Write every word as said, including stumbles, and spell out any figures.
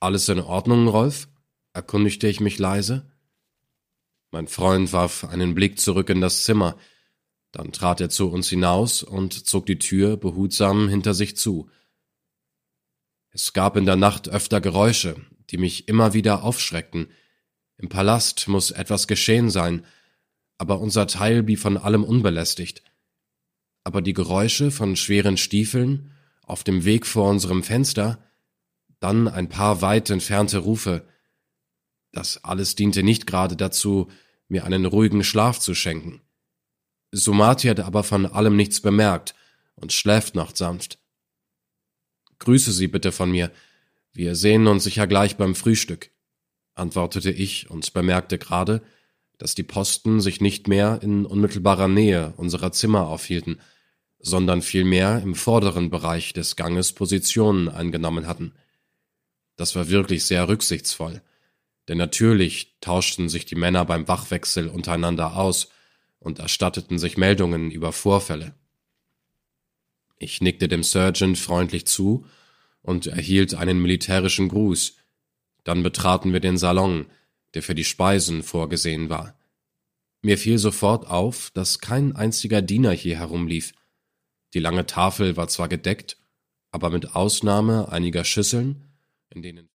Alles in Ordnung, Rolf?« erkundigte ich mich leise. Mein Freund warf einen Blick zurück in das Zimmer, dann trat er zu uns hinaus und zog die Tür behutsam hinter sich zu. Es gab in der Nacht öfter Geräusche, die mich immer wieder aufschreckten. Im Palast muss etwas geschehen sein, aber unser Teil blieb von allem unbelästigt. Aber die Geräusche von schweren Stiefeln auf dem Weg vor unserem Fenster, dann ein paar weit entfernte Rufe, das alles diente nicht gerade dazu, mir einen ruhigen Schlaf zu schenken. Sumati hat aber von allem nichts bemerkt und schläft noch sanft. »Grüße Sie bitte von mir. Wir sehen uns sicher gleich beim Frühstück«, antwortete ich und bemerkte gerade, dass die Posten sich nicht mehr in unmittelbarer Nähe unserer Zimmer aufhielten, sondern vielmehr im vorderen Bereich des Ganges Positionen eingenommen hatten. Das war wirklich sehr rücksichtsvoll, denn natürlich tauschten sich die Männer beim Wachwechsel untereinander aus und erstatteten sich Meldungen über Vorfälle. Ich nickte dem Sergeant freundlich zu und erhielt einen militärischen Gruß. Dann betraten wir den Salon, der für die Speisen vorgesehen war. Mir fiel sofort auf, dass kein einziger Diener hier herumlief. Die lange Tafel war zwar gedeckt, aber mit Ausnahme einiger Schüsseln, in denen